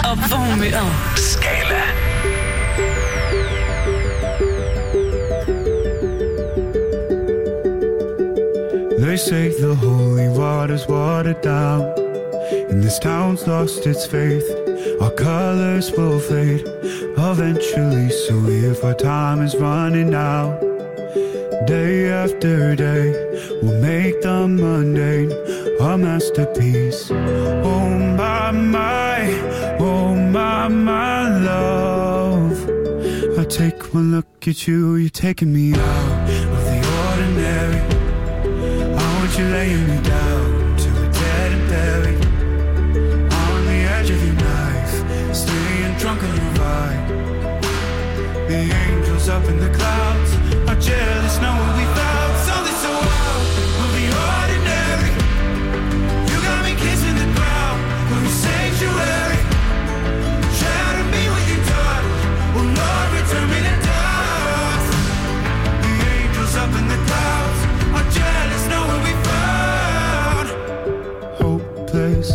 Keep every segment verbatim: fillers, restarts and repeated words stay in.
og Vormyret. Skala. They say the holy water's watered down, and this town's lost its faith. Our colors will fade eventually, so if our time is running out, day after day, we'll make the mundane a masterpiece. Oh my, my, oh my, my love. I take one look at you, you're taking me out of the ordinary. I want you laying me down to a dead and buried, on the edge of your knife, staying drunk on your ride. The angels up in the clouds are jealous knowing we found something so out of the ordinary. You got me kissing the ground from your sanctuary. Shadow me when you touch, oh Lord, return me to dust. The angels up in the clouds are jealous knowing we found hopeless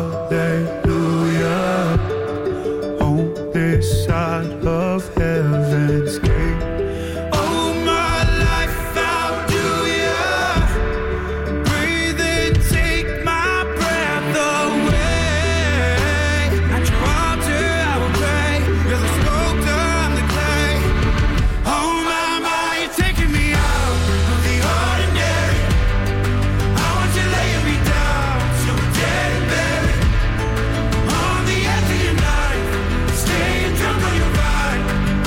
hallelujah on this side of heaven's gate. Oh my life, how do ya breathe and take my breath away? At your altar I will pray, you're the sculptor, I'm the clay. Oh my, my, you're taking me out of the ordinary. I want you laying me down so we're dead and buried, on the edge of your knife, staying drunk on your ride.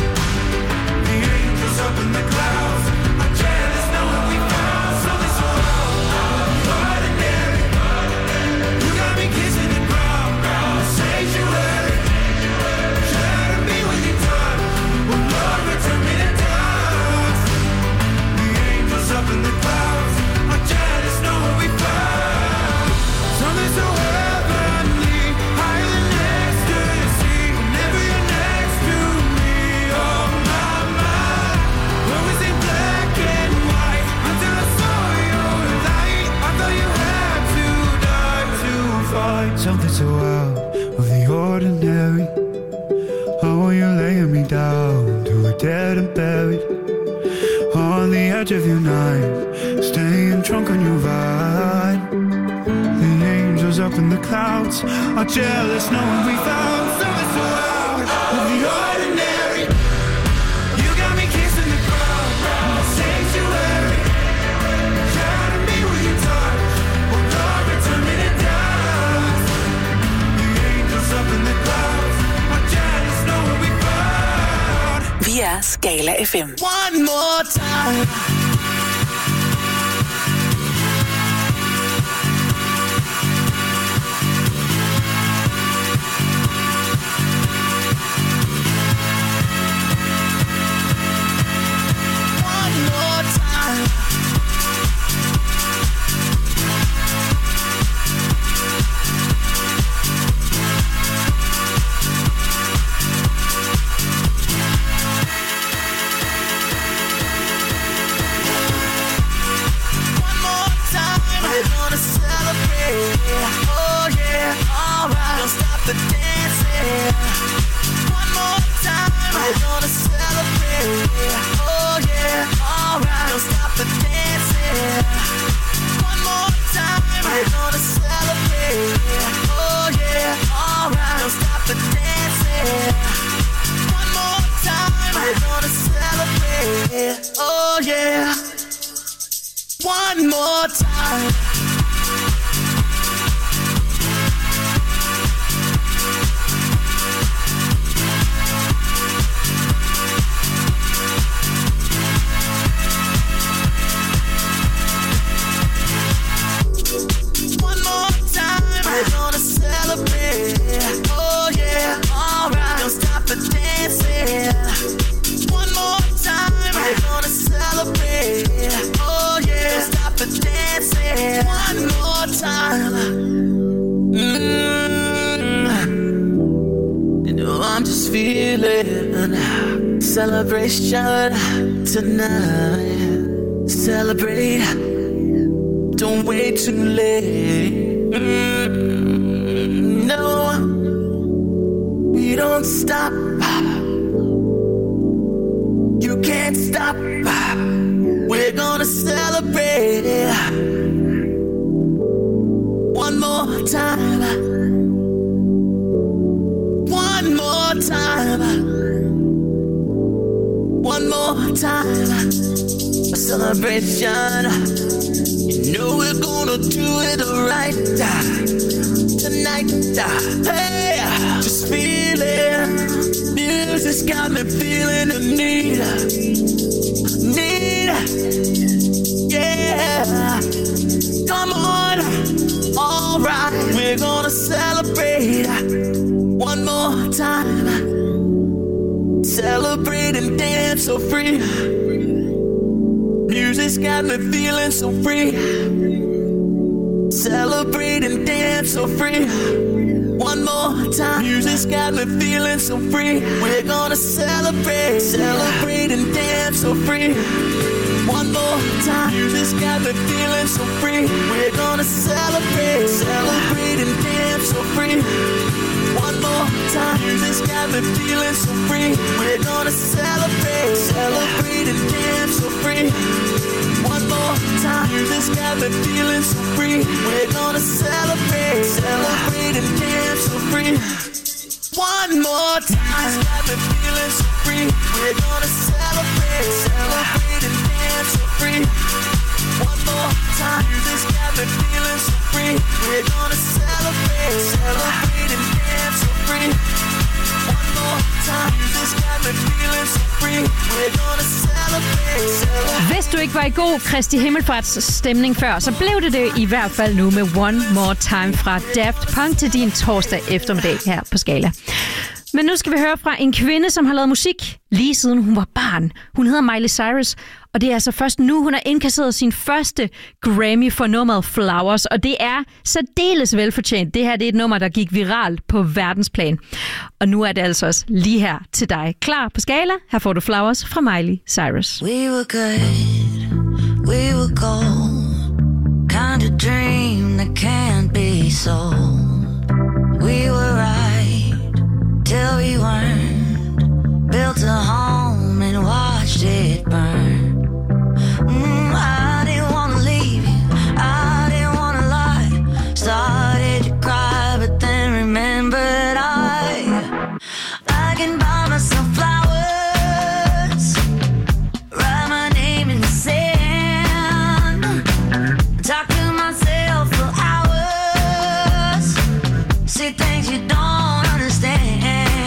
The angels up in the clouds are jealous knowing we found something so out of the ordinary. You got me kissing the ground, the sanctuary. Shadow me when you touch, oh Lord, return me to dust. The angels up in the clouds are jealous knowing we found something so heavenly, higher than ecstasy. Whenever you're next to me, oh my, my. When we see black and white, until I saw your light, I thought you had to die to find something so out of the ordinary. I want you laying me down to a dead and buried, on the edge of your knife, staying drunk on your ride. The angels up in the clouds are jealous knowing we found something so out of the ordinary. You got me kissing the ground, the sanctuary. Shadow me when you touch, oh Lord, return me to dust. The angels up in the clouds are jealous knowing we found. Vi er Skala F M. One more time. One more time. One more time. We're gonna celebrate. Oh yeah, alright. Don't stop the dancing. One more time. We're gonna celebrate. Oh yeah, alright. Don't stop the dancing. One more time. We're gonna celebrate. Oh yeah, alright. Don't stop the dancing. One more time. We're gonna celebrate. Oh yeah. One more time. One more time. We're gonna celebrate. Oh yeah, alright. Don't stop the dancing. One more time. We're gonna celebrate. Oh yeah, don't stop the dancing. One more time. Mm. You know I'm just feeling celebration tonight. Celebrate. Don't wait too late. Mm, no, won't stop. You can't stop. We're gonna celebrate it one more time. One more time. One more time. A celebration. You know we're gonna do it right tonight. Hey, just feel it. Music's got me feeling the need. Need. Yeah. Come on. All right. We're gonna celebrate one more time. Celebrate and dance so free. Music's got me feeling so free. Celebrate and dance so free. One more time. Music's got me feeling so free. We're gonna celebrate. Celebrate and dance so free. One more time. Music's got me feeling so free. We're gonna celebrate. Celebrate and dance so free. One more time. Music's got me feeling so free. We're gonna celebrate. Celebrate and dance so free. One more time. Music's got me feeling so free. We're gonna celebrate. Celebrate and dance so free. One more time. Music's got me feeling so free. We're gonna celebrate. Celebrate and dance so free. One more time. Music's got me feeling so free. We're gonna celebrate. Celebrate and dance so free. One more time. Music's got me feeling so free. We're gonna celebrate. Celebrate. Hvis du ikke var i god Kristi Himmelfarts stemning før, så blev det det i hvert fald nu med One More Time fra Daft Punk til din torsdag eftermiddag her på Skala. Men nu skal vi høre fra en kvinde, som har lavet musik lige siden hun var barn. Hun hedder Miley Cyrus, og det er altså først nu, hun har indkasseret sin første Grammy for nummeret Flowers, og det er særdeles velfortjent. Det her det er et nummer, der gik viralt på verdensplan. Og nu er det altså også lige her til dig. Klar på Skala? Her får du Flowers fra Miley Cyrus. We were good, we were gold, kind of dream that can't be sold. We were right till we weren't, built a home and watched it burn. Mm, I didn't want to leave you, I didn't want to lie. Started to cry, but then remembered I I can buy myself flowers, write my name in the sand, talk to myself for hours, say things you don't understand.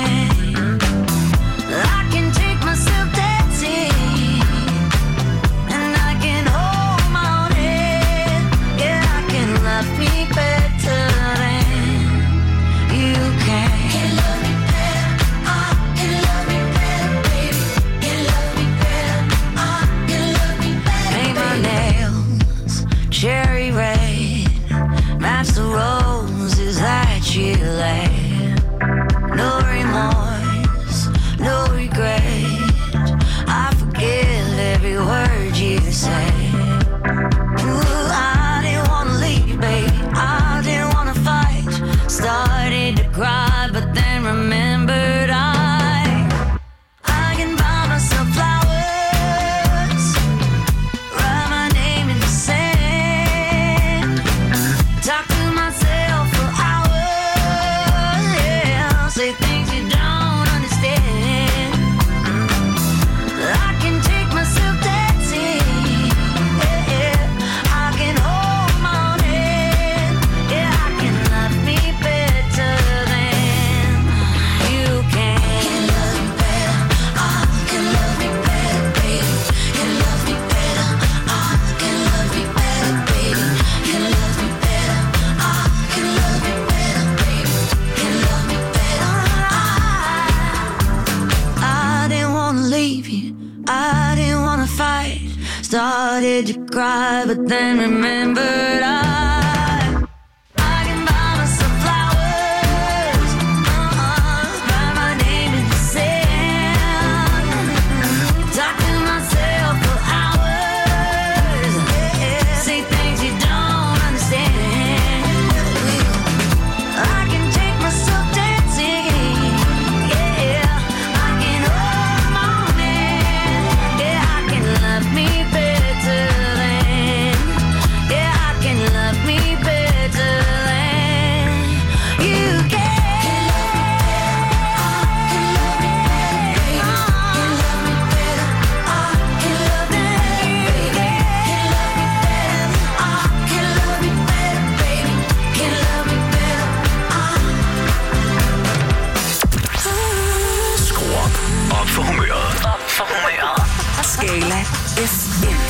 I can take myself dancing, and I can hold my own head. Yeah, I can love me better than you can. Can love me better, I can love me better, baby. Can love me better, I can love me better. Paint my nails cherry red, match the roses that you laid. No remorse, no regret, I forgive every word you say. Ooh, I didn't wanna leave, babe, I didn't wanna fight. Started to cry, but then remembered I I can buy myself flowers, write my name in the sand, talk to myself for hours, yeah, say things you don't understand. I can take myself dancing, yeah, yeah. I can hold my own head, yeah, I can love me better than you can. Can love me better, I can love me better, baby. Can love me better, I can love me better, baby. Can love me better, I can love me better, baby. Can love me better, I I didn't wanna leave you, I didn't wanna fight. Started to cry, but then remembered I I can buy myself flowers, uh-uh, write my name in the sand, talk to myself for hours, yeah, say things you don't understand. I can take myself dancing, yeah, for humøret. Skala F M.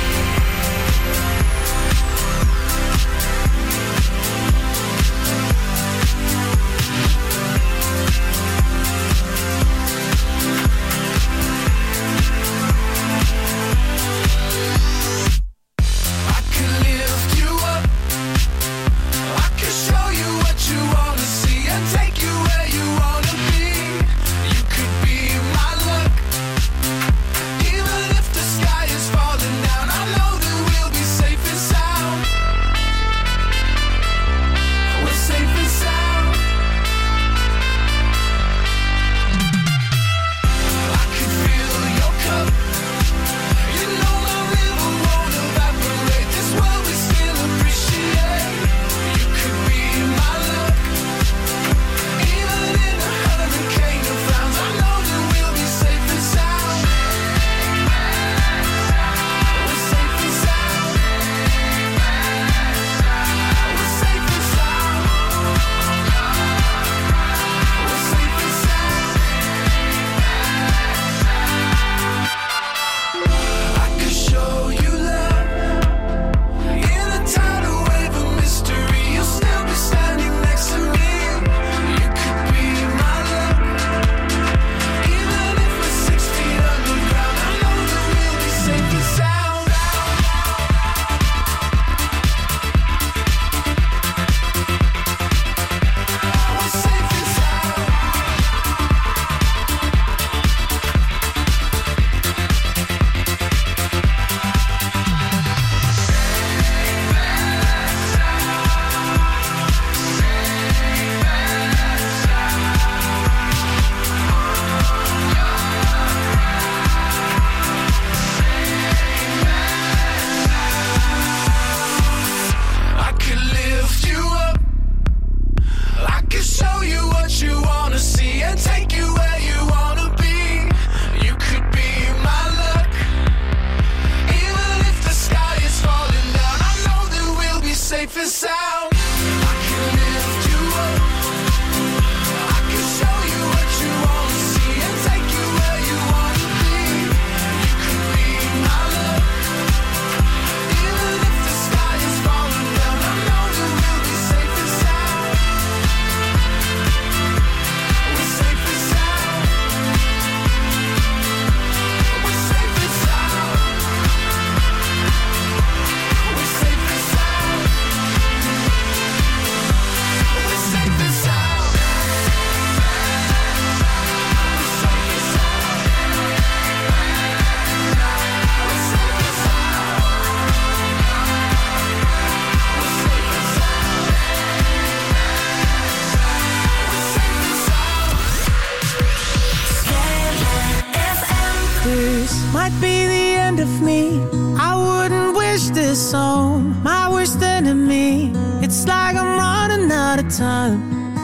Might be the end of me. I wouldn't wish this on my worst enemy. It's like I'm running out of time.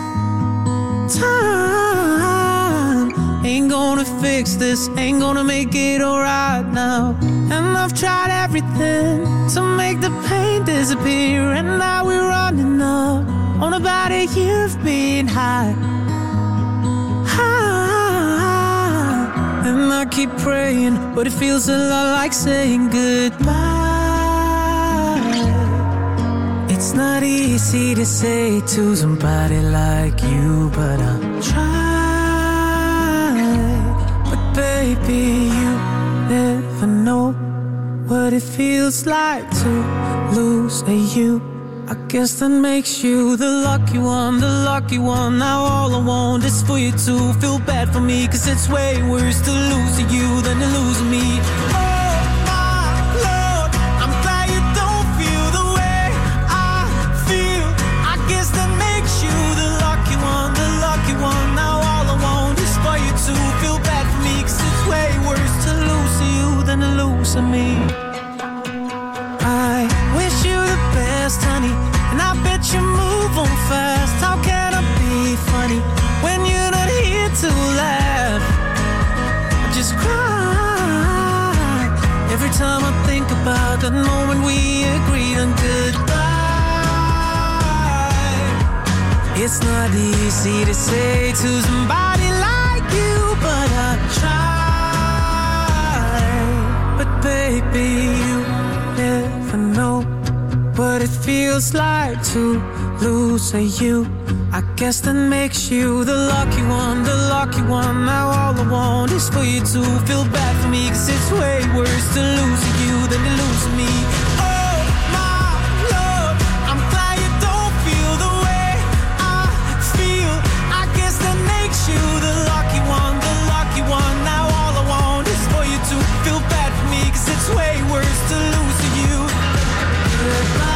Time ain't gonna fix this, ain't gonna make it alright now. And I've tried everything to make the pain disappear, and now we're running up on about a year of being high. And I keep praying, but it feels a lot like saying goodbye. It's not easy to say to somebody like you, but I'll try. But baby, you never know what it feels like to lose a you. I guess that makes you the lucky one, the lucky one. Now all I want is for you to feel bad for me, 'cause it's way worse to lose you than to lose me. Oh my Lord, I'm glad you don't feel the way I feel. I guess that makes you the lucky one, the lucky one. Now all I want is for you to feel bad for me, 'cause it's way worse to lose you than to lose me. I wish you the best, honey, and I bet you move on fast. How can I be funny when you're not here to laugh? I just cry every time I think about that moment we agreed on goodbye. It's not easy to say to somebody like you, but I try. baby, you never know what it feels like to lose a you. I guess that makes you the lucky one, the lucky one. Now all I want is for you to feel bad for me, 'cause it's way worse to lose you than to lose me. Oh my love, I'm glad you don't feel the way I feel. I guess that makes you the lucky one, the lucky one. Now all I want is for you to feel bad for me, 'cause it's way worse to lose you. Goodbye.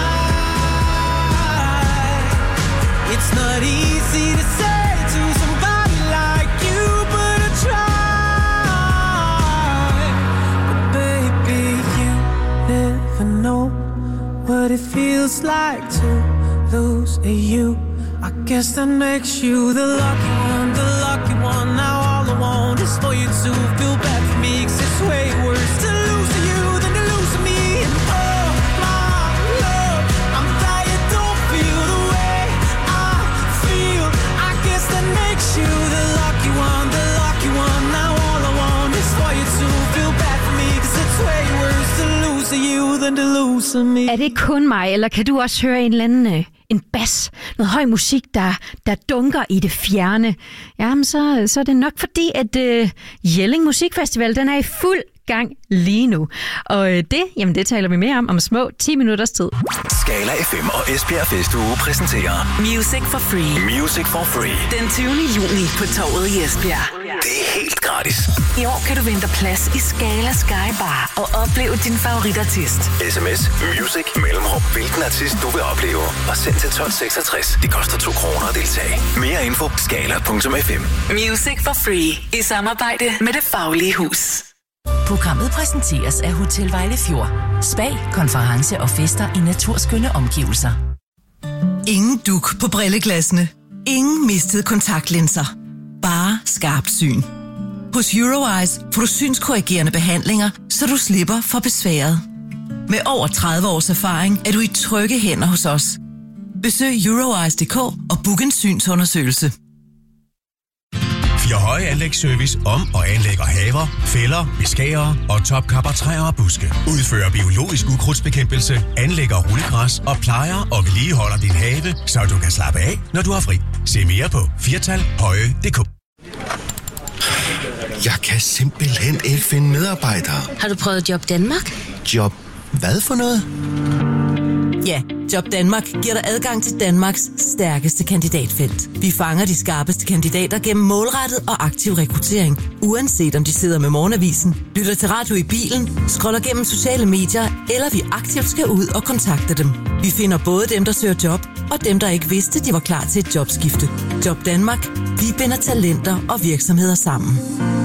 It's not easy to say to somebody like you, but I try. But baby, you never know what it feels like to lose a you. I guess that makes you the lucky one, the lucky one. Now all I want is for you to feel bad for me, 'cause it's way worse to lose you than to lose me. And oh my love, I'm glad you don't feel the way I feel. I guess that makes you the lucky one, the lucky one. Now all I want is for you to feel bad for me, 'cause it's way worse to lose you than to lose me. Er det kun mig, eller kan du også høre en eller anden øh, en bas, noget høj musik, der, der dunker i det fjerne? Jamen, så, så er det nok fordi, at øh, Jelling Musikfestival, den er i fuld gang lige nu. Og øh, det, jamen det taler vi mere om om små ti minutters tid. Skala F M og Esbjerg Festuge præsenterer Music for Free. Music for Free. Den tyvende juni på Torvet i Esbjerg. Det er helt gratis. I år kan du vinde plads i Skala Sky Bar og opleve din favoritartist. Sms Music mellemrum hvilken artist du vil opleve og send til tolv seksogtres. Det koster to kroner at deltage. Mere info skala punktum f m. Music for Free i samarbejde med Det Faglige Hus. Programmet præsenteres af Hotel Vejlefjord. Spa, konference og fester i naturskønne omgivelser. Ingen duk på brilleglassene. Ingen mistede kontaktlinser. Bare skarpt syn. Hos Eurowise får du synskorrigerende behandlinger, så du slipper for besværet. Med over tredive års erfaring er du i trygge hænder hos os. Besøg eurowise punktum d k og book en synsundersøgelse. Fire Høje Anlægsservice om og anlægger haver, fælder, beskærer og topkapper træer og buske. Udfører biologisk ukrudtsbekæmpelse, anlægger rullegræs og plejer og vedligeholder din have, så du kan slappe af, når du har fri. Se mere på firtal høje punktum d k. Jeg kan simpelthen ikke finde medarbejdere. Har du prøvet Job Danmark? Job hvad for noget? Ja, Job Danmark giver dig adgang til Danmarks stærkeste kandidatfelt. Vi fanger de skarpeste kandidater gennem målrettet og aktiv rekruttering. Uanset om de sidder med morgenavisen, lytter til radio i bilen, scroller gennem sociale medier, eller vi aktivt skal ud og kontakte dem. Vi finder både dem, der søger job, og dem, der ikke vidste, de var klar til et jobskifte. Job Danmark. Vi binder talenter og virksomheder sammen.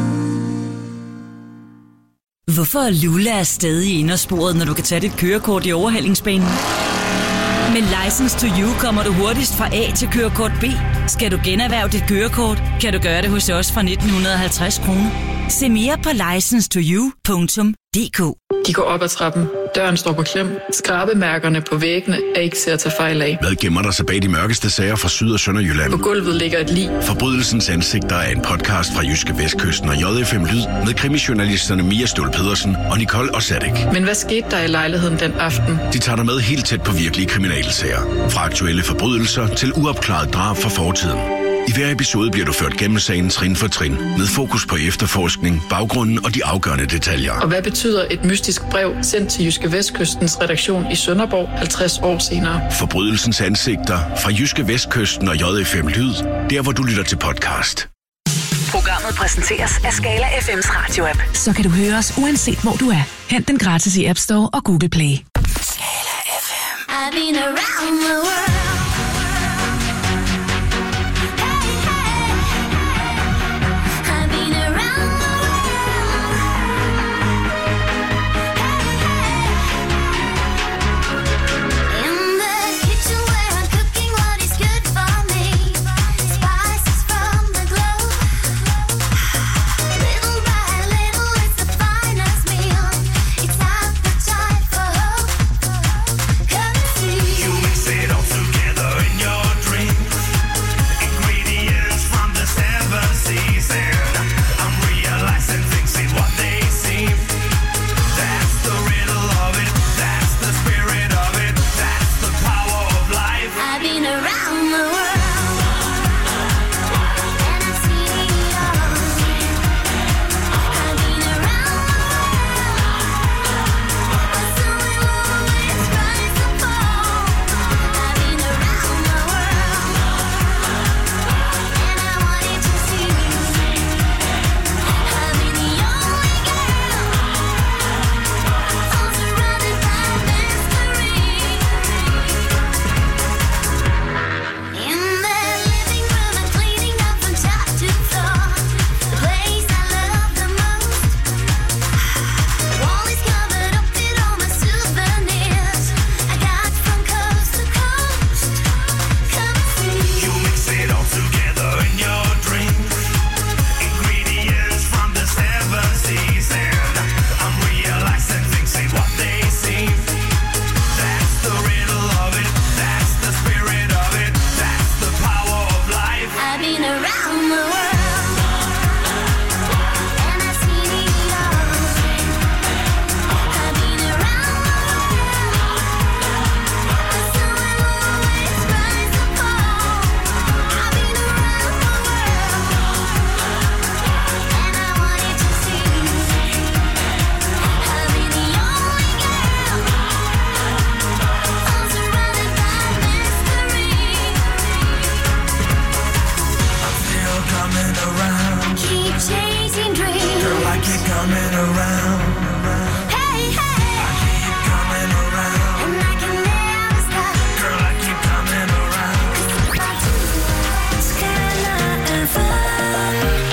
Hvorfor er Lulla er stadig i indersporet, når du kan tage dit kørekort i overhalingsbanen? Med License to You kommer du hurtigst fra A til kørekort B. Skal du generhverve dit kørekort, kan du gøre det hos os fra nitten halvtreds kroner. Se mere på licence to you punktum d k. De går op ad trappen. Døren står på klem. Skrabemærkerne på væggene er ikke til at tage fejl af. Hvad gemmer der sig bag de mørkeste sager fra Syd- og Sønderjylland? På gulvet ligger et lig. Forbrydelsens ansigter er en podcast fra Jyske Vestkysten og J F M Lyd med krimijournalisterne Mia Ståhl Pedersen og Nicole Osadek. Men hvad skete der i lejligheden den aften? De tager dig med helt tæt på virkelige kriminalsager. Fra aktuelle forbrydelser til uopklaret drab fra fortiden. I hver episode bliver du ført gennem sagen trin for trin, med fokus på efterforskning, baggrunden og de afgørende detaljer. Og hvad betyder et mystisk brev sendt til Jyske Vestkystens redaktion i Sønderborg halvtreds år senere? Forbrydelsens ansigter fra Jyske Vestkysten og J F M Lyd, der hvor du lytter til podcast. Programmet præsenteres af Skala F M's radio-app. Så kan du høre os uanset hvor du er. Hent den gratis i App Store og Google Play. Skala F M. I've been around the world. You mix it all together. been around the world, and I've seen it all. I've been around the world, the sun will always rise and fall. I've been around the world, and I wanted to see. I've been the only girl, all surrounded by mystery. Still coming around. Keep chasing dreams. Girl, I keep coming around. Hey, hey. I keep coming around. And I can never stop. Girl, I keep coming around. Skyline fun.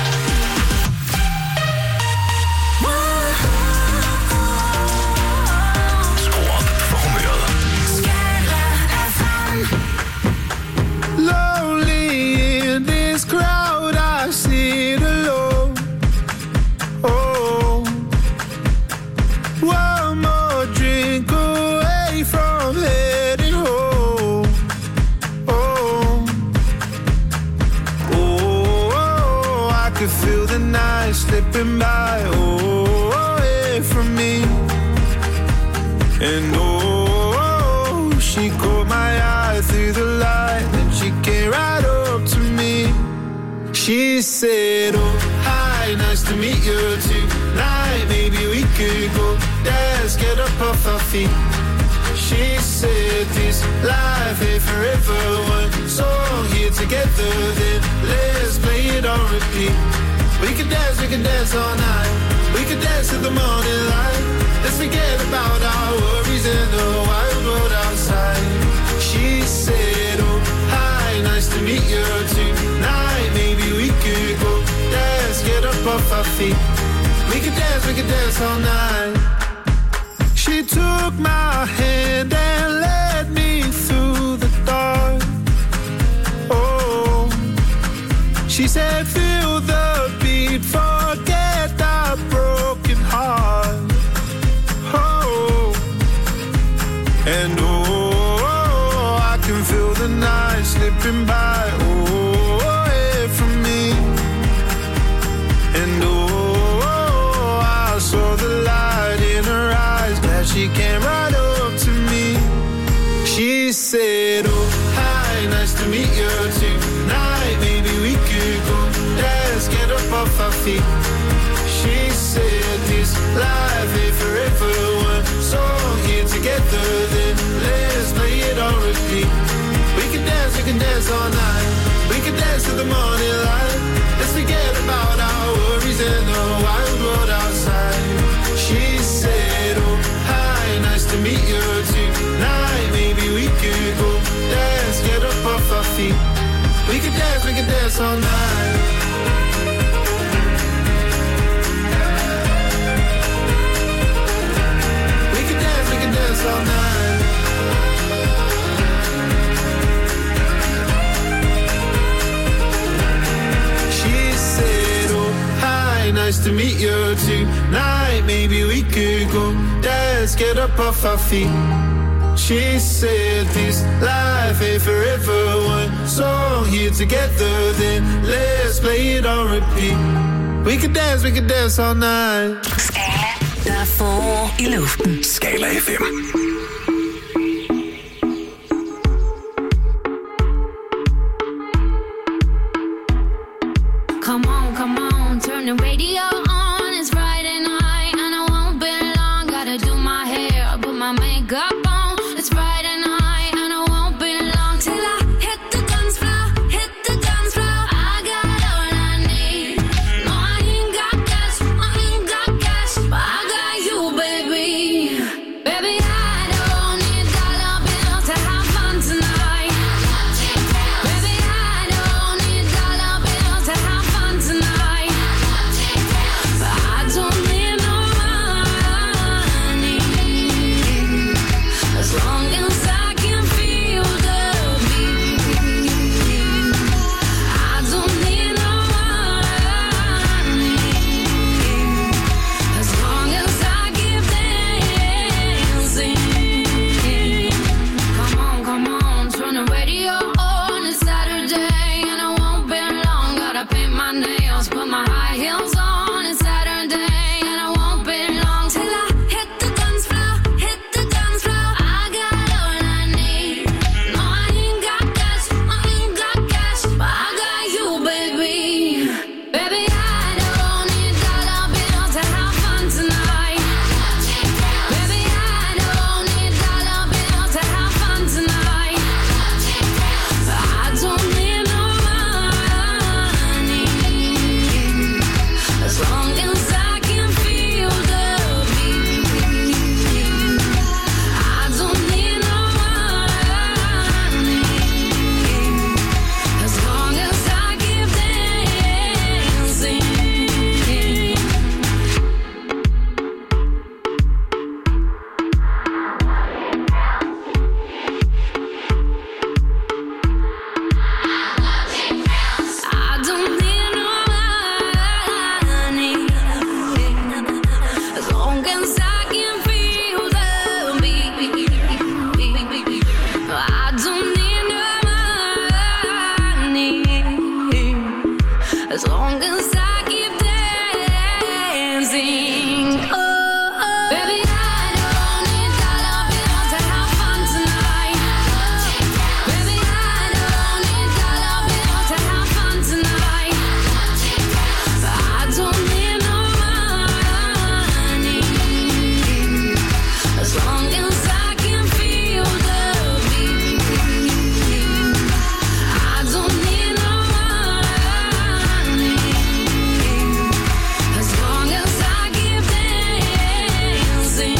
Skru op for humøret. Skyline fun. Lonely in this crowd, I sit alone. Oh, one more drink away from heading home. Oh, oh, I could feel the night slipping by. Oh, away from me. And oh, she caught my eye through the light, and she came right up to me. She said, oh, hi, nice to meet you tonight. Maybe we could go dance, get up off our feet. She said, this life ain't forever. One song here together, then let's play it on repeat. We could dance, we could dance all night. We could dance till the morning light. Let's forget about our worries and the wild world outside. She said, oh, hi, nice to meet you tonight. Maybe we could go dance, get up off our feet. We could dance, we could dance all night. She took my hand and led me through the dark. Oh, she said, feel the beat, forget the broken heart. Oh, and oh, I can feel the night slipping by. Oh, away from me. And oh, I saw the light in her eyes. Glad she came right up to me. She said, oh, hi, nice to meet you tonight. Maybe we could go dance, get up off our feet. She said, this life ain't forever. One song here together, then let's play it on repeat. We can dance, we can dance all night. We can dance till the morning light. Let's forget about our worries and the wild world outside. She said, oh, hi, nice to meet you tonight. Maybe we could go dance, get up off our feet. We can dance, we can dance all night. We can dance, we can dance all night. She said, oh, hi, nice to meet you tonight. Maybe we could go dance, get up off our feet. She said, this life ain't forever. One song here together, then let's play it on repeat. We can dance, we can dance all night. Skala, der er forår i luften. Skala F M. Come on, come on, turn the radio on. It's Friday night and I won't be long. Gotta do my hair, put my makeup on. It's Friday night and I won't be long till I hit the dance floor, hit the dance floor. I got all I need. No, I ain't got cash, I ain't got cash, but I got you, baby. Baby, I don't need dollar bills to have fun tonight. Baby, I don't need dollar bills to have fun tonight. as long as I keep dancing. Oh, oh. Baby, I don't need dollar bills to have fun tonight. Baby, I don't need dollar bills to have fun tonight. I don't need no money as long as I can feel the beat. I don't need no money as long as I keep dancing.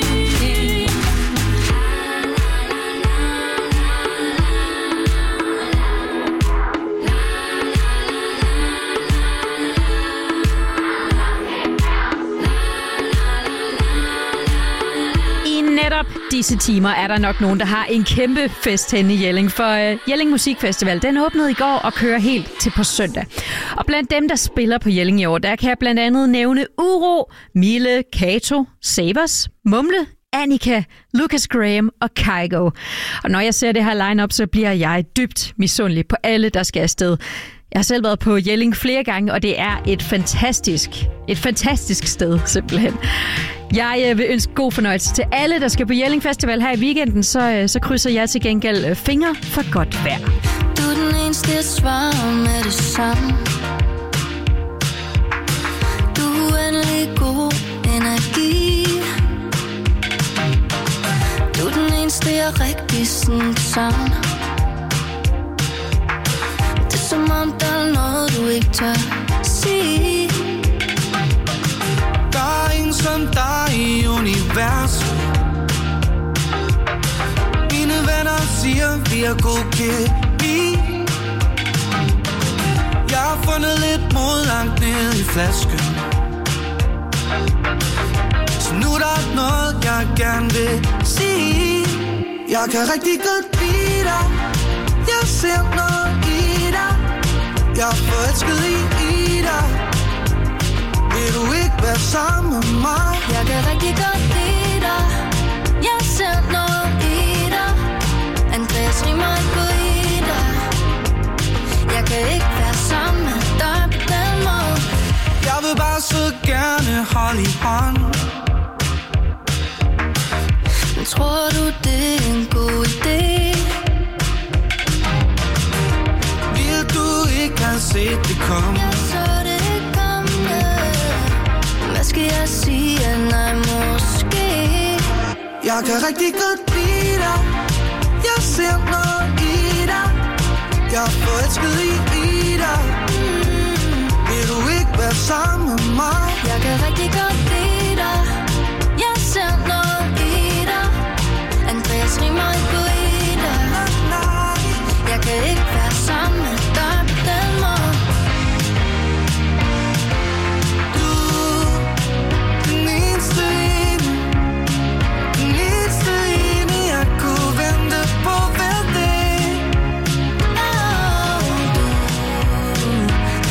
I netop disse timer er der nok nogen, der har en kæmpe fest henne i Jelling, for uh, Jelling Musikfestival, den åbnede i går og kører helt til på søndag. Og blandt dem, der spiller på Jelling i år, der kan jeg blandt andet nævne Uro, Mille, Kato, Savers, Mumle, Annika, Lucas Graham og Kygo. Og når jeg ser det her line-up, så bliver jeg dybt misundelig på alle, der skal afsted. Jeg har selv været på Jelling flere gange, og det er et fantastisk, et fantastisk sted, simpelthen. Jeg øh, vil ønske god fornøjelse til alle, der skal på Jelling Festival her i weekenden, så, øh, så krydser jeg til gengæld øh, fingre for godt vejr. Du er den eneste, jeg svarer med det samme. Du er uendelig god energi. Du er den eneste, jeg rigtig sådan savner. Det er som om, der er noget, du ikke tør sige. Der er ingen som dig i universet. Mine venner siger, vi er god kemi. Jeg har fundet lidt mod langt ned i flasken. Så nu er der noget, jeg gerne vil sige. Jeg kan rigtig godt lide dig. Jeg ser noget i dig. Jeg er forelsket i, i dig. Vil du ikke være sammen med mig? Jeg kan rigtig godt lide dig. Jeg ser noget i dig. Andreas rimer ikke på i dig. Jeg kan ikke være sammen med dig på den måde. Jeg vil bare så gerne holde i hånd. Men tror du, det er en god idé? Vil du ikke have set det komme? Jeg så det ikke komme. Hvad skal jeg sige? Nej, måske. Jeg kan rigtig godt lide dig. Jeg ser noget i dig. Jeg er forelsket i, i dig. mm. Vil du ikke være sammen med mig? Jeg kan rigtig godt lide dig. Jeg ser noget i dig. Andreas rimer ikke på i dig. Jeg kan ikke være sammen med dig på den måde. Du, den eneste ene, den eneste ene, jeg kunne vente på hver dag. Oh, du,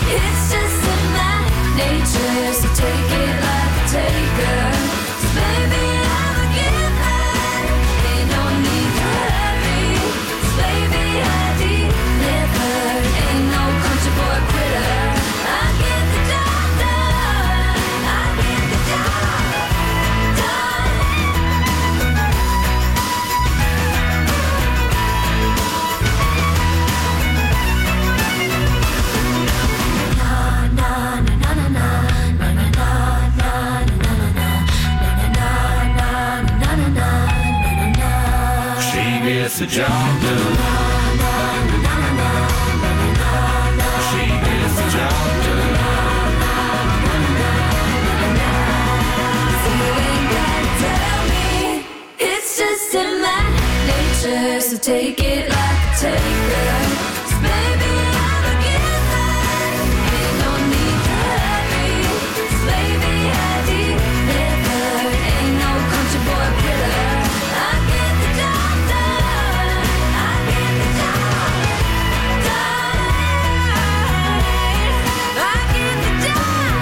It's just in my nature, so take it like a taker. So baby, I'm a giver, ain't no need to hurry. So baby, I deliver, ain't no country boy quitter. I get the job done, I get the job done. She gets the job done. She gets the job done. So you ain't gotta tell me, it's just in my nature, so take it like a taker. So baby, I'm a giver, ain't no need to hurry. So baby, I deliver, ain't no country boy quitter. I get the job done, I get the job done. I get the job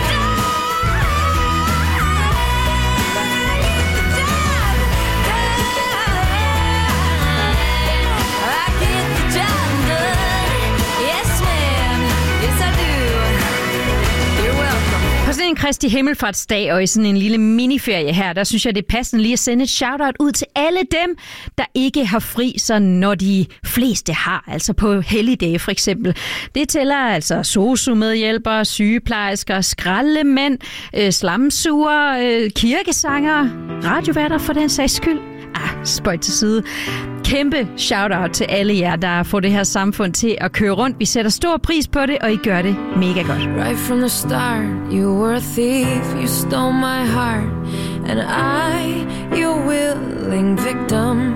På sådan en Kristi Himmelfartsdag og i sådan en lille miniferie her, der synes jeg, det er passende lige at sende et shout-out ud til alle dem, der ikke har fri, så når de fleste har, altså på helligdage for eksempel. Det tæller altså sosu-medhjælpere, sygeplejersker, skraldemænd, øh, slamsuger, øh, kirkesanger, radioværter for den sags skyld. Ah, spøj til side. Kæmpe shout-out til alle jer, der får det her samfund til at køre rundt. Vi sætter stor pris på det, og I gør det mega godt. Right from the start, you were a thief, you stole my heart, and I, your willing victim.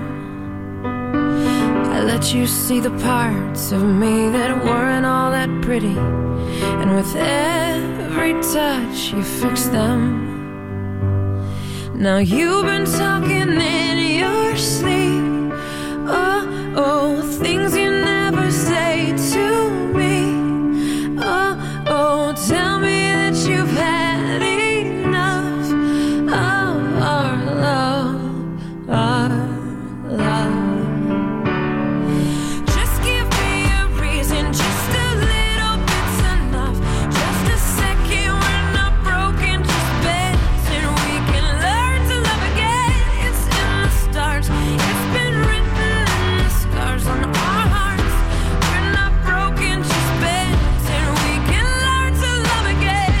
I let you see the parts of me that weren't all that pretty, and with every touch you fixed them. Now you've been talking in your sleep. Oh, oh, things you never say to me. Oh, oh, tell me that you've had enough of our love, our love. Just give me a reason, just a little bit's enough. Just a second, we're not broken, just bends, and we can learn to love again. It's in the stars, it's been written on our hearts. We're not broken, just bent, and we can learn to love again.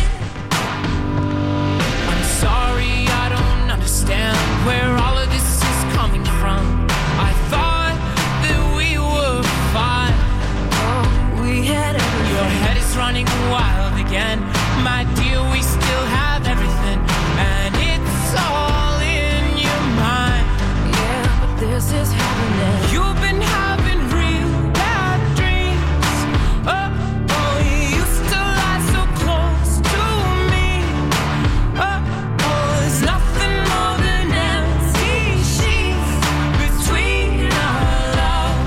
I'm sorry, I don't understand where all of this is coming from. I thought that we were fine. Oh, we had everything. Your head is running wild again. My dear, we still have everything, and it's all in your mind. Yeah, but this is happening. You've been having real bad dreams. Oh, oh, you used to lie so close to me. Oh, oh, there's nothing more than empty sheets between our love,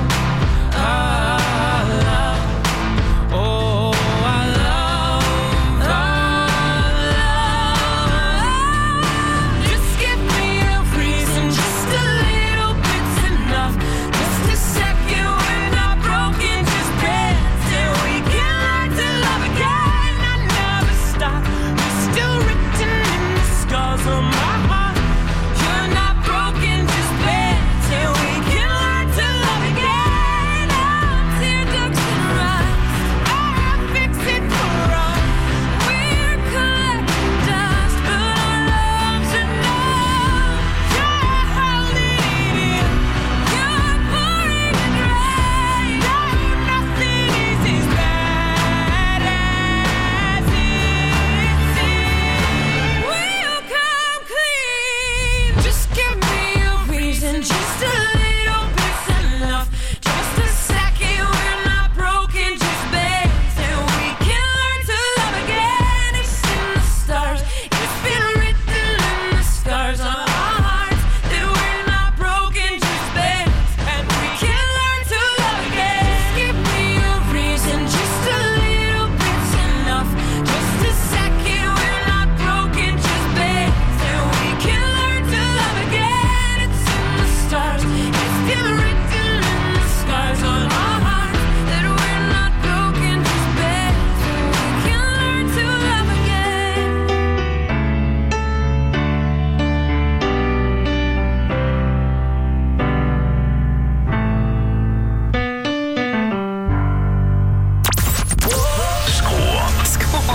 our love. Oh, our love, our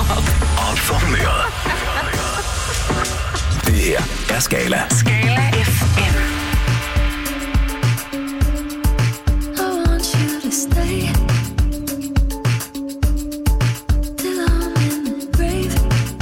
Op for humøret. Det her er Skala. Skala F M. I want you to stay till I'm in the grave,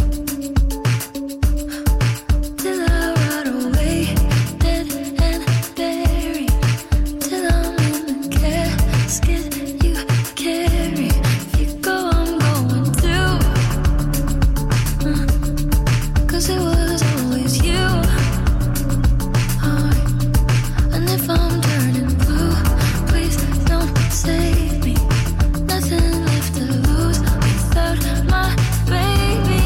till I rot away, dead and buried, till I'm in the casket you carry. If you go, I'm going too, uh, 'cause it was always you. Oh, and if I'm turning blue, please don't save me. Nothing left to lose without my baby.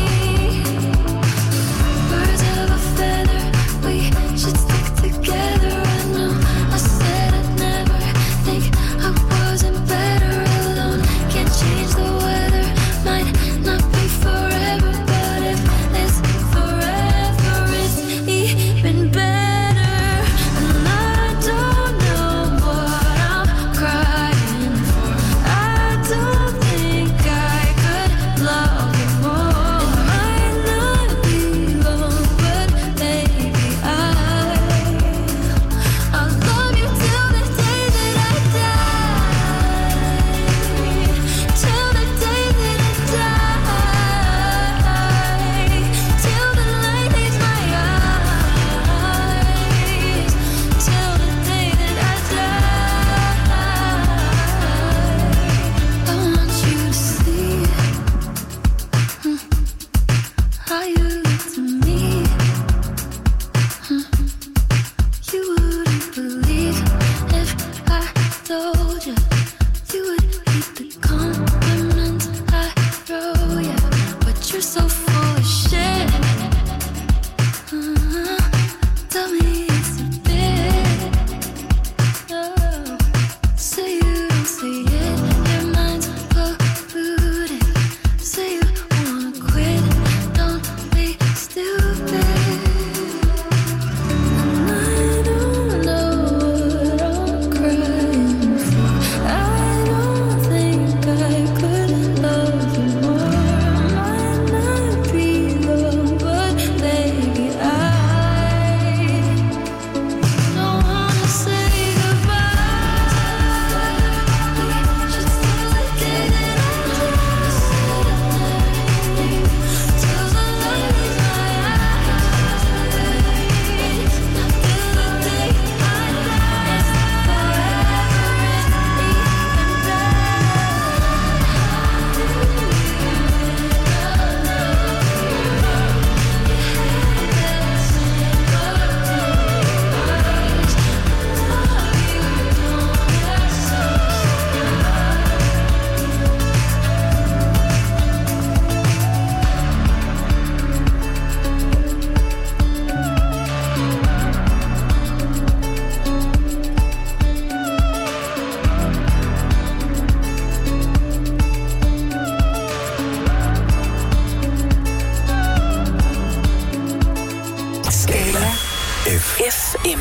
Birds of a feather, we should stick together. I know I said I'd never think I wasn't better alone. Can't change the weather, might not be forever, but if it's forever, it's even better. And I don't know what I'm crying for. I don't think I could love you more. It might not be long, but baby, I I'll love you till the day that I die. Till the day that I die. Till the light leaves my eyes. Till the day that I die. I want you to see mm, how you look to me. Mm, You wouldn't believe if I told you. You would hate the compliments I throw you, but you're so full of shit. Uh, Tell me it's a bit. Oh, say you don't see it. Your mind's polluted. Say you wanna quit. Don't be stupid. And I don't know what I'm crying for. I don't think I could love you more. Might not be long, but baby, I don't wanna say goodbye. We should still the day that I die. Till the light leaves my eyes. Till the day I die. It's forever, it's Skala F. F M.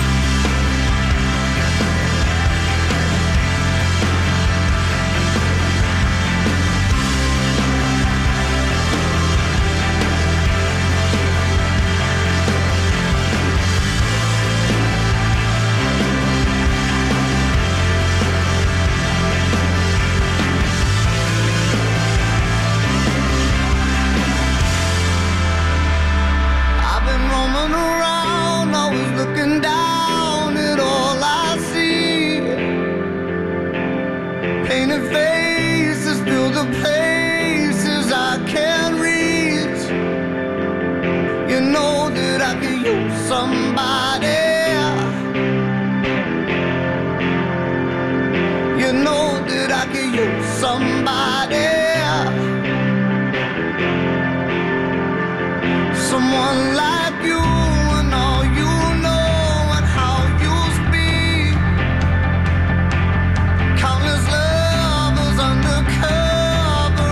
I've been roaming around, always looking down at all I see. Painted faces fill the places I can't reach. You know that I could use somebody. You know that I could use somebody. Someone like you and all you know and how you speak. Countless lovers undercover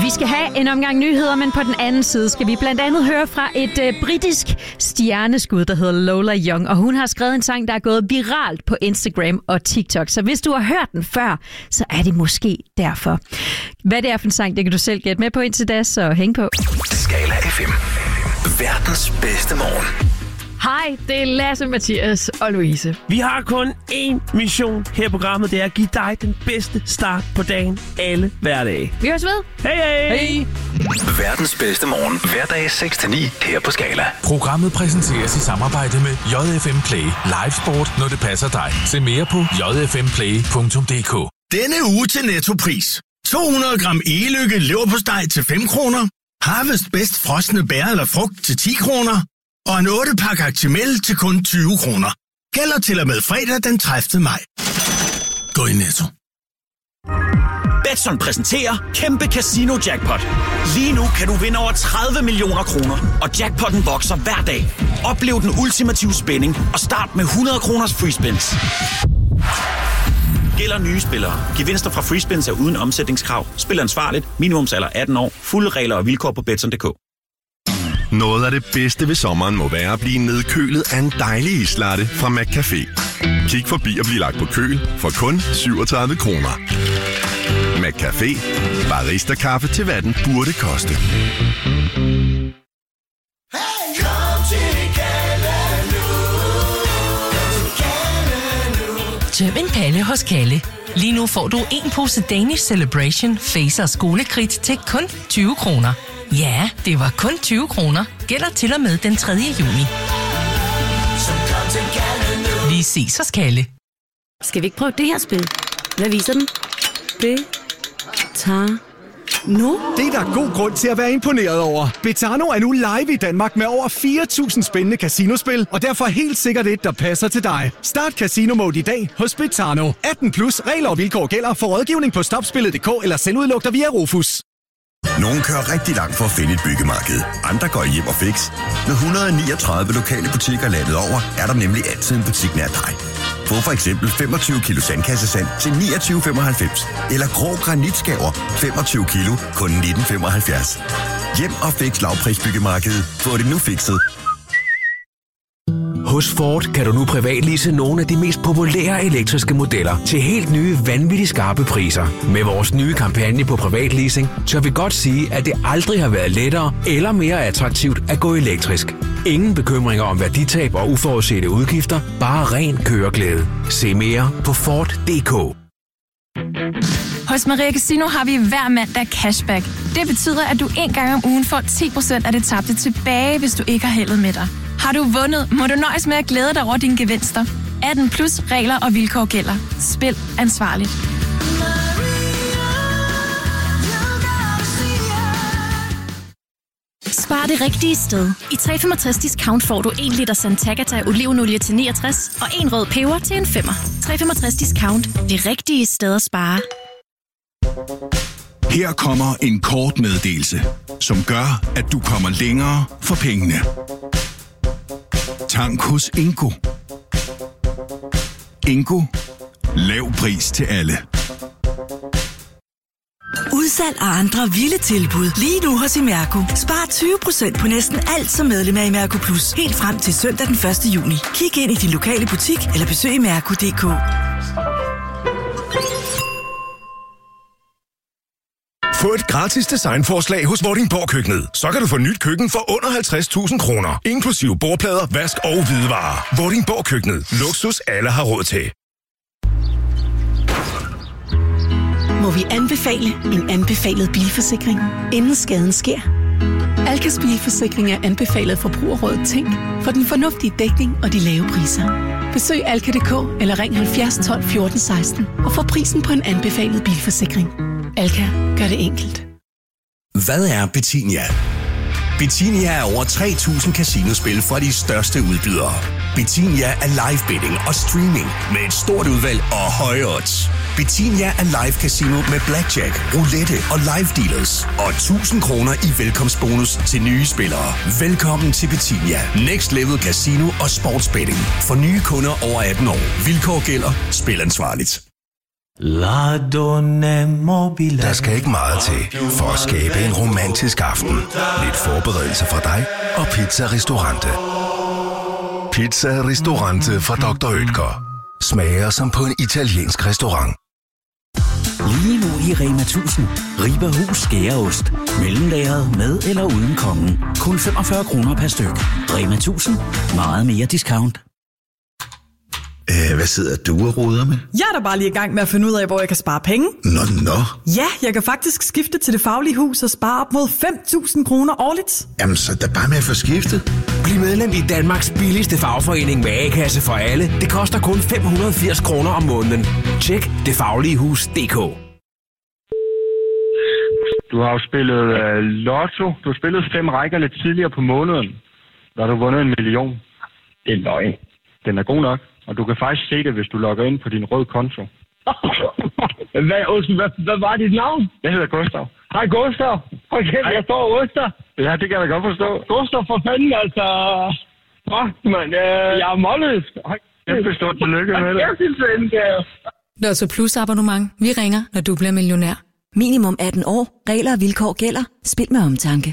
Vi skal have en omgang nyheder, men på den anden side skal vi blandt andet høre fra et øh, britisk stjerneskud, der hedder Lola Young. Og hun har skrevet en sang, der er gået viralt på Instagram og TikTok. Så hvis du har hørt den før, så er det måske derfor. Hvad det er for en sang, det kan du selv gætte med på indtil da, så hæng på. Skala F M. Verdens bedste morgen. Hej, det er Lasse, Mathias og Louise. Vi har kun én mission her i programmet. Det er at give dig den bedste start på dagen alle hverdage. Vi høres ved. Hej, hej. Hej. Verdens bedste morgen. Hverdag seks til ni her på Skala. Programmet præsenteres i samarbejde med J F M Play. Live sport, når det passer dig. Se mere på j f m play punktum d k. Denne uge til Nettopris. to hundrede gram e-lykke leverpostej til fem kroner. Harvest bedst frosne bær eller frugt til ti kroner. Og en otte pakke Actimel til kun tyve kroner. Gælder til og med fredag den tredivte maj. Gå i Netto. Betson præsenterer Kæmpe Casino Jackpot. Lige nu kan du vinde over tredive millioner kroner, og jackpotten vokser hver dag. Oplev den ultimative spænding og start med hundrede kroners free spins. Gælder nye spillere. Gevinster fra free spins er uden omsætningskrav. Spil ansvarligt. Minimumsalder atten år. Fulde regler og vilkår på betson punktum d k. Noget af det bedste ved sommeren må være at blive nedkølet af en dejlig islatte fra McCafé. Kig forbi og bliv lagt på køl for kun syvogtredive kroner. McCafé. Barista-kaffe til hvad den burde koste. Tøm en palle hos Kalle. Lige nu får du en pose Danish Celebration Facer skolekridt til kun tyve kroner. Ja, det var kun tyve kroner. Gælder til og med den tredje juni. Vi ses hos Kalle. Skal vi ikke prøve det her spil? Hvad viser den? Det tager nu. Det er der god grund til at være imponeret over. Betano er nu live i Danmark med over fire tusind spændende casinospil, og derfor helt sikkert et, der passer til dig. Start Casino Mode i dag hos Betano. atten plus regler og vilkår gælder. For rådgivning på stopspillet punktum d k eller selvudlugter via Rufus. Nogle kører rigtig langt for at finde et byggemarked. Andre går hjem og fix. Med et hundrede og niogtredive lokale butikker landet over, er der nemlig altid en butik nær dig. Få for eksempel femogtyve kilo sandkassesand til niogtyve femoghalvfems. Eller grå granitskaver femogtyve kilo kun nitten femoghalvfjerds. Hjem og fix lavprisbyggemarkedet. Få det nu fikset. Hos Ford kan du nu privatlease nogle af de mest populære elektriske modeller til helt nye, vanvittigt skarpe priser. Med vores nye kampagne på privatleasing, tør vi godt sige, at det aldrig har været lettere eller mere attraktivt at gå elektrisk. Ingen bekymringer om værditab og uforudsete udgifter, bare ren køreglæde. Se mere på Ford punktum d k. Hos Maria Casino har vi hver mandag cashback. Det betyder, at du en gang om ugen får ti procent af det tabte tilbage, hvis du ikke har heldet med dig. Har du vundet, må du nøjes med at glæde dig over dine gevinster. atten plus regler og vilkår gælder. Spil ansvarligt. Spar det rigtige sted. I tre komma femogtres discount får du en liter Santagata olivenolie til niogtres og en rød peber til en femmer. tre komma femogtres discount. Det rigtige sted at spare. Her kommer en kort meddelelse, som gør, at du kommer længere for pengene. Tank hos Ingo. Ingo. Lav pris til alle. Udsalg og andre vilde tilbud lige nu hos Imerco. Spar tyve procent på næsten alt som medlem af Imerco Plus. Helt frem til søndag den første juni. Kig ind i din lokale butik eller besøg imerco punktum d k. Få et gratis designforslag hos Vordingborg Køkkenet. Så kan du få nyt køkken for under halvtreds tusind kroner. Inklusive bordplader, vask og hvidevarer. Vordingborg Køkkenet. Luksus alle har råd til. Må vi anbefale en anbefalet bilforsikring, inden skaden sker? Alkas bilforsikring er anbefalet Forbrugerrådet Tænk for den fornuftige dækning og de lave priser. Besøg alka punktum d k eller ring halvfjerds tolv fjorten seksten og få prisen på en anbefalet bilforsikring. Alka gør det enkelt. Hvad er Betinia? Betinia er over tre tusind casinospil fra de største udbydere. Betinia er live betting og streaming med et stort udvalg og høje odds. Betinia er live casino med blackjack, roulette og live dealers. Og tusind kroner i velkomstbonus til nye spillere. Velkommen til Betinia. Next level casino og sportsbetting. For nye kunder over atten år. Vilkår gælder. Spil ansvarligt. Der skal ikke meget til for at skabe en romantisk aften. Lidt forberedelse fra dig og Pizza Ristorante. Pizza Ristorante fra doktor Oetker. Smager som på en italiensk restaurant. Lige nu i Rema tusind. Riber Hus Skæreost. Mellemlagret med eller uden kongen. Kun femogfyrre kroner per styk. Rema tusind. Meget mere discount. Æh, hvad sidder du og roder med? Jeg er da bare lige i gang med at finde ud af, hvor jeg kan spare penge. Nå, nå. Ja, jeg kan faktisk skifte til Det Faglige Hus og spare op mod fem tusind kroner årligt. Jamen, så er der bare med at få skiftet. Bliv medlem i Danmarks billigste fagforening med A-kasse for alle. Det koster kun fem hundrede og firs kroner om måneden. Tjek det faglige hus punktum d k. Du har jo spillet uh, lotto. Du har spillet fem rækker lidt tidligere på måneden. Der har du vundet en million. Det er løgn. Den er god nok. Og du kan faktisk se det, hvis du logger ind på din røde konto. hvad, hvad, hvad var dit navn? Jeg hedder Gustav. Hej Gustav. Okay, Hej. Jeg står Oster. Ja, det kan jeg da godt forstå. Gustav, for fanden, altså. Fuck, mand. Øh, jeg er målløs. Jeg forstår, tillykke med det. Lotto Plus abonnement. Vi ringer, når du bliver millionær. Minimum atten år. Regler og vilkår gælder. Spil med omtanke.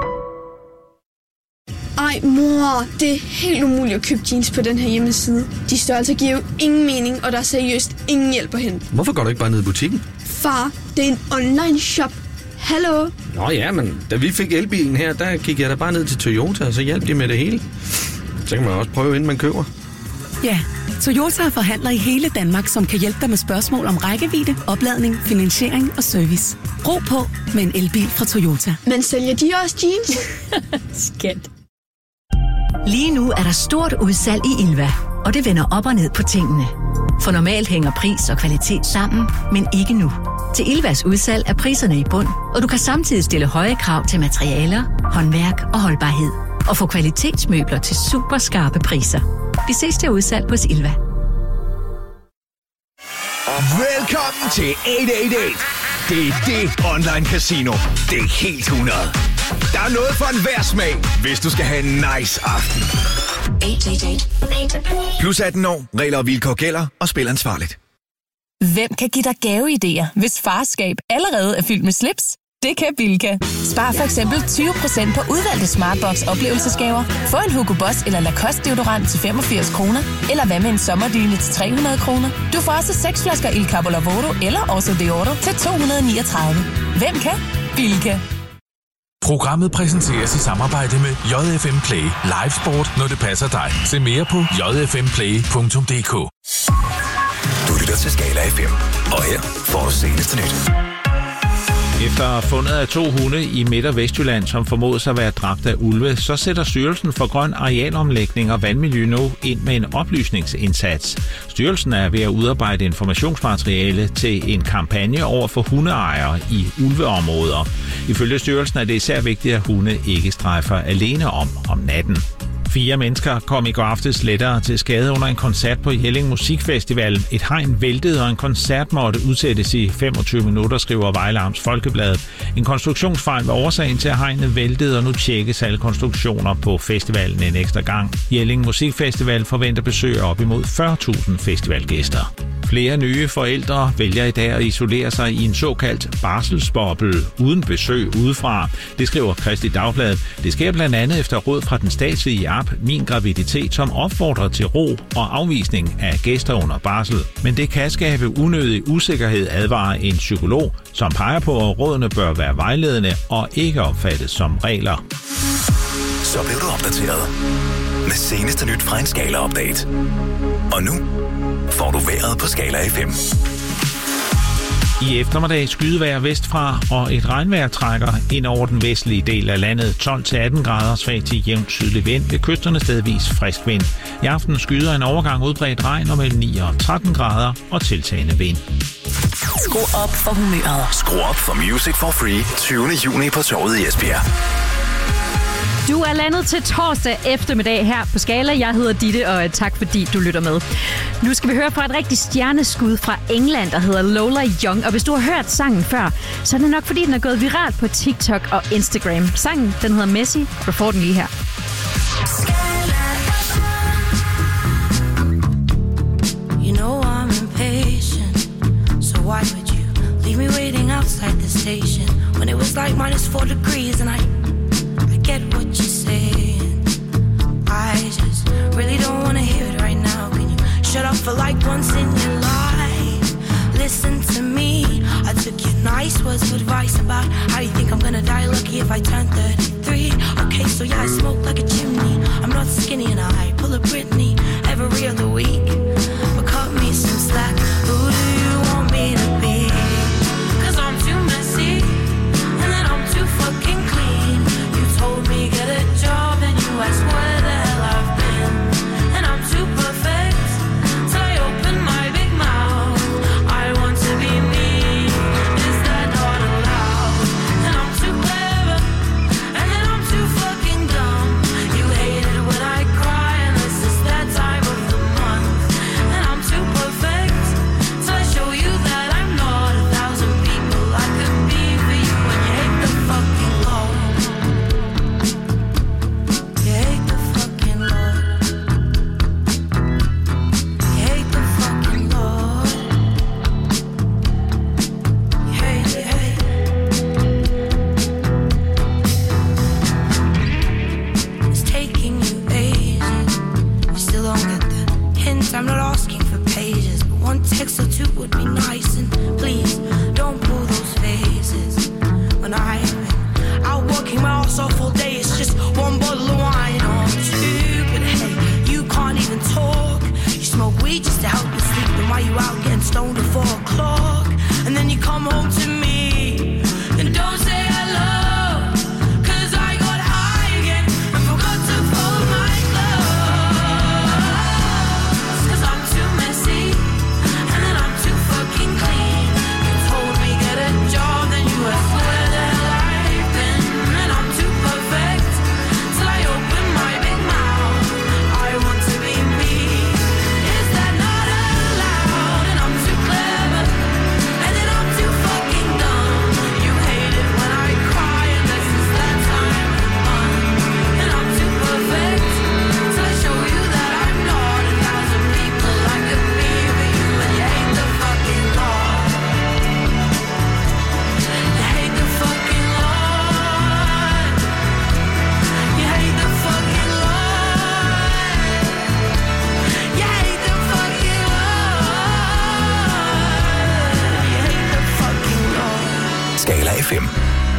Ej, mor, det er helt umuligt at købe jeans på den her hjemmeside. De størrelser giver jo ingen mening, og der er seriøst ingen hjælp at hente. Hvorfor går du ikke bare ned i butikken? Far, det er en online shop. Hallo? Nå ja, men da vi fik elbilen her, der gik jeg da bare ned til Toyota, og så hjalp de med det hele. Så kan man også prøve, inden man køber. Ja, Toyota er forhandler i hele Danmark, som kan hjælpe dig med spørgsmål om rækkevidde, opladning, finansiering og service. Ro på med en elbil fra Toyota. Men sælger de også jeans? Skat. Lige nu er der stort udsalg i Ilva, og det vender op og ned på tingene. For normalt hænger pris og kvalitet sammen, men ikke nu. Til Ilvas udsalg er priserne i bund, og du kan samtidig stille høje krav til materialer, håndværk og holdbarhed. Og få kvalitetsmøbler til super skarpe priser. Vi ses til udsalg hos Ilva. Velkommen til otte otte otte. Det er det online casino. Det er helt hundrede. Der er noget for enhver smag, hvis du skal have en nice aften. Plus atten år, regler og vilkår gælder, og spil ansvarligt. Hvem kan give dig gaveidéer, hvis farskab allerede er fyldt med slips? Det kan Bilka. Spar for eksempel tyve procent på udvalgte Smartbox oplevelsesgaver. Få en Hugo Boss eller Lacoste deodorant til femogfirs kroner. Eller hvad med en sommerdyne til tre hundrede kroner. Du får også seks flasker Il Capo Lavoro eller Oso Deoro til to hundrede niogtredive. Hvem kan? Bilka. Programmet præsenteres i samarbejde med J F M Play. Live sport, når det passer dig. Se mere på j f m play punktum d k. Du lytter til Skala F M, og her får du seneste nyt. Efter fundet af to hunde i Midt- og Vestjylland, som formodes at være dræbt af ulve, så sætter Styrelsen for Grøn Arealomlægning og Vandmiljø nu ind med en oplysningsindsats. Styrelsen er ved at udarbejde informationsmateriale til en kampagne over for hundeejere i ulveområder. Ifølge styrelsen er det især vigtigt, at hunde ikke strejfer alene om om natten. Fire mennesker kom i går aftes lettere til skade under en koncert på Jelling Musikfestival. Et hegn væltede, og en koncert måtte udsættes i femogtyve minutter, skriver Vejle Amts Folkeblad. En konstruktionsfejl var årsagen til, at hegnet væltede, og nu tjekkes alle konstruktioner på festivalen en ekstra gang. Jelling Musikfestival forventer besøg op imod fyrre tusind festivalgæster. Flere nye forældre vælger i dag at isolere sig i en såkaldt barselsboble uden besøg udefra. Det skriver Kristeligt Dagblad. Det sker blandt andet efter råd fra den statslige app Min Graviditet, som opfordrer til ro og afvisning af gæster under barsel. Men det kan skabe unødig usikkerhed, advarer en psykolog, som peger på, at rådene bør være vejledende og ikke opfattes som regler. Så blev du opdateret med seneste nyt fra en Skala-update. Og nu får du vejret på Skala F M. I eftermiddag skydevejr vestfra, og et regnvejr trækker ind over den vestlige del af landet. tolv til atten grader, svag til jævnt sydlig vind, ved kysterne stedvis frisk vind. I aften skyder en overgang udbredt regn og mellem ni og tretten grader og tiltagende vind. Skru op for humøret. Skru op for Music for Free tyvende juni på Torvet i Esbjerg. Du er landet til torsdag eftermiddag her på Skala. Jeg hedder Ditte, og tak fordi du lytter med. Nu skal vi høre fra et rigtigt stjerneskud fra England, der hedder Lola Young. Og hvis du har hørt sangen før, så er det nok fordi, den er gået viralt på TikTok og Instagram. Sangen, den hedder Messi. Du får den lige her. You know I'm impatient, so outside the station when it was like minus four degrees, and I, I get what you're saying. I just really don't wanna hear it right now. Can you shut up for like once in your life? Listen to me. I took your nice words of advice about how you think I'm gonna die lucky if I turn thirty-three. Okay, so yeah, I smoke like a chimney. I'm not skinny and I pull a Britney every other week. But cut me some slack. Who do you want me to be? Cause I'm too messy and then I'm too fucking clean. You told me get a job and you asked where the hell I've been. And I'm too perfect till I open my big mouth. I want to be me. Is that not allowed? And I'm too clever and then I'm too fucking dumb. You hate it when I cry and this is that time of the month. And I'm too perfect till I show you that I'm not a thousand people I could be for you. And you hate the fucking Lord. You hate the fucking Lord. You hate the fucking Lord. You hate it, hate it. It's taking you ages. You still don't get the hint. I'm not asking for pages, but one text or two would be nice. And please don't pull those faces. When I've been out working my ass off all day, it's just one bottle of wine or two. But hey, you can't even talk. You smoke weed just to help you sleep. Then why you out getting stoned at four o'clock? And then you come home to me and don't say hello. Cause I got high again and forgot to fold my clothes. Cause I'm too messy and then I'm too fucking clean. You told me get a job, then you asked where the hell I've been. And I'm too perfect till I open my big mouth. I want to be me. Is that not allowed? And I'm too clever and then I'm too fucking dumb. You hate it when I cry and this is that time of the month. And I'm too perfect till I show you that I'm not a thousand people I could be for you. And you hate the fucking Lord. You hate the fucking Lord. You hate the fucking Lord. You hate the fucking Lord. You hate the fucking Lord. Skala F M.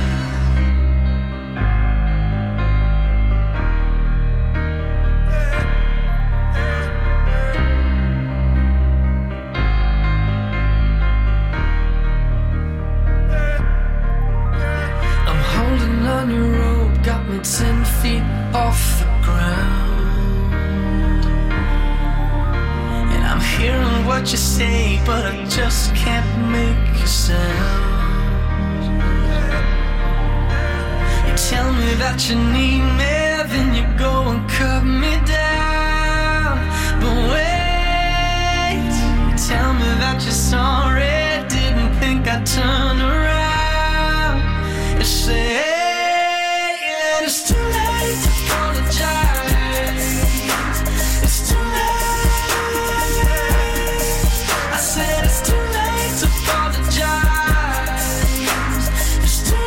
I'm holding on your rope, got me ten feet off the ground. And I'm hearing what you say, but I just can't make a sound. You tell me that you need me, then you go and cut me down. But wait, you tell me that you're sorry, didn't think I'd turn around. You say that it's too late to apologize. It's too late. I said it's too late to apologize. It's too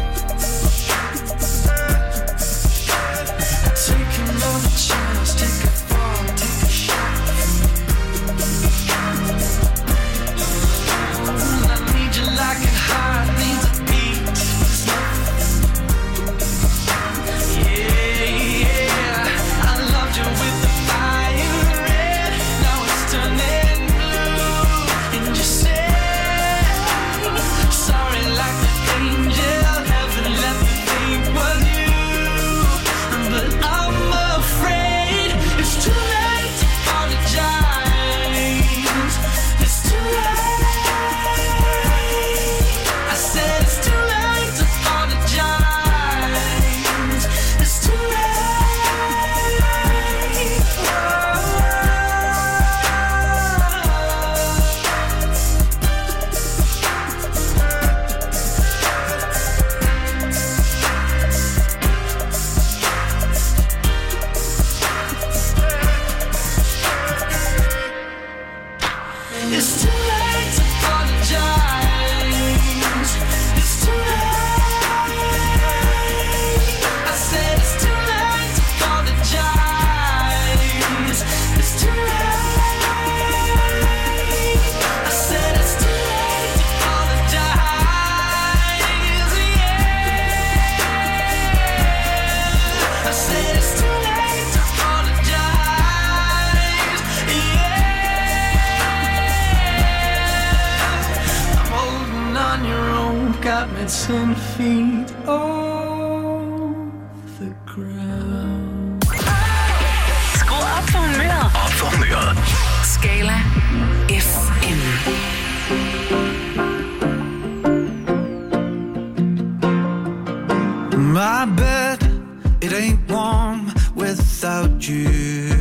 late. Take another chance, take ten feet off the ground. Skru op for humøret. Op for humøret. Skala F M. My bed, it ain't warm without you.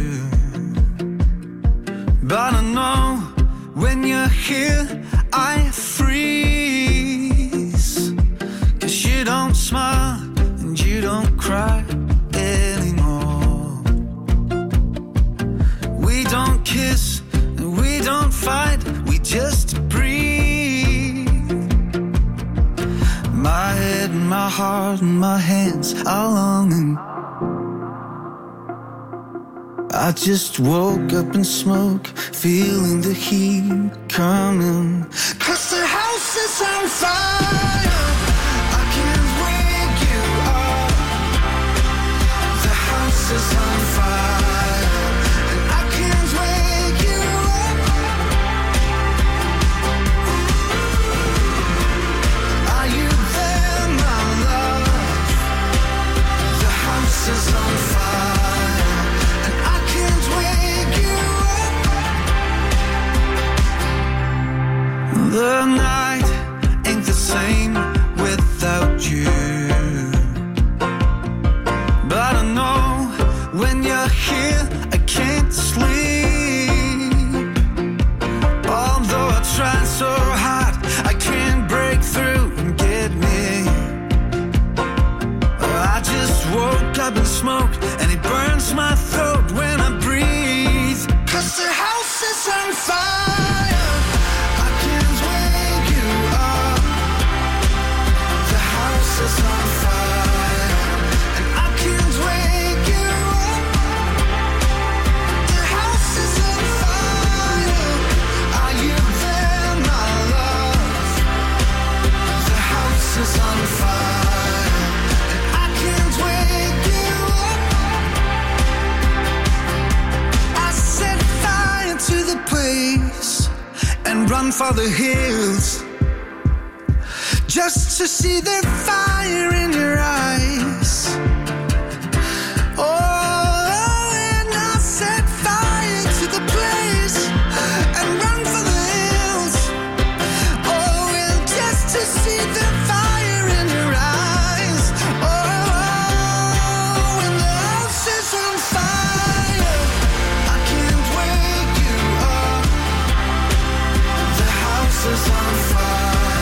But I know when you're here, I freeze. Cause you don't smile and you don't cry anymore. We don't kiss and we don't fight, we just breathe. My head and my heart and my hands are longing. I just woke up in smoke, feeling the heat coming. Cause the house is on fire, I can't wake you up. The house is on fire, and I can't wake you up. Are you there, my love? The house is on fire. The night ain't the same without you. But I know when you're here, I can't sleep. Although I try so hard, I can't break through and get me. I just woke up in smoke, and it burns my throat when I breathe. Cause the house is on fire. Is on fire, and I can't wake you up. The house is on fire. Are you there, my love? The house is on fire, and I can't wake you up. I set fire to the place and run for the hills, just to see the fire in your eyes. Oh, and I set fire to the place and run for the hills. Oh, and just to see the fire in your eyes. Oh, and the house is on fire, I can't wake you up. The house is on fire.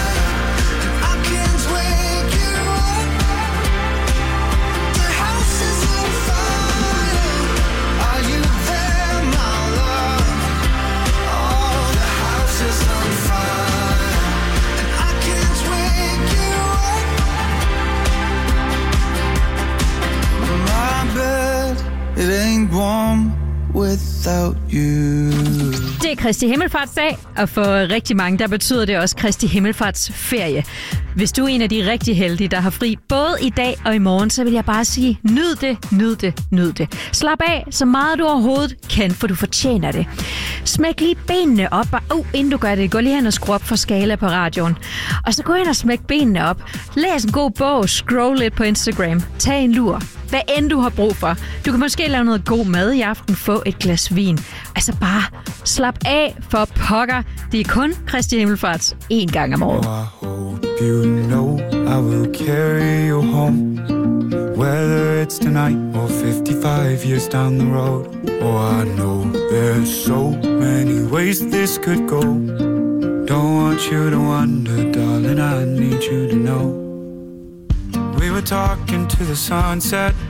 It ain't warm without you. Det er Kristi Himmelfartsdag, og for rigtig mange, der betyder det også Kristi Himmelfartsferie. Hvis du er en af de rigtig heldige, der har fri både i dag og i morgen, så vil jeg bare sige, nyd det, nyd det, nyd det. Slap af så meget du overhovedet kan, for du fortjener det. Smæk lige benene op, og uh, inden du gør det, gå lige hen og skru op for Skala på radioen. Og så gå ind og smæk benene op. Læs en god bog, scroll lidt på Instagram, tag en lur. Hvad end du har brug for. Du kan måske lave noget god mad i aften, få et glas vin. Altså bare slap af for pokker. Det er kun Kristi Himmelfarts én gang om året. You know I will carry you home, whether it's tonight or fifty-five years down the road. Oh, I know there's so many ways this could go. Don't want you to wonder, darling, I need you to know. We were talking to the sunset